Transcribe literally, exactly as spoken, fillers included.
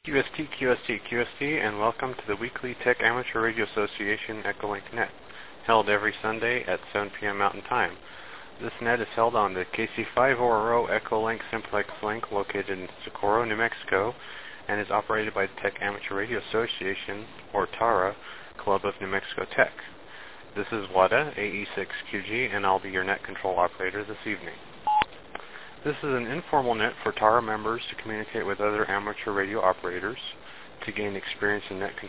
Q S T, Q S T, Q S T, and welcome to the weekly Tech Amateur Radio Association Echolink Net, held every Sunday at seven p m Mountain Time. This net is held on the K C five hundred Echolink Simplex link located in Socorro, New Mexico, and is operated by the Tech Amateur Radio Association, or TARA, Club of New Mexico Tech. This is WADA, A E six Q G, and I'll be your net control operator this evening. This is an informal net for TARA members to communicate with other amateur radio operators, to gain experience in net control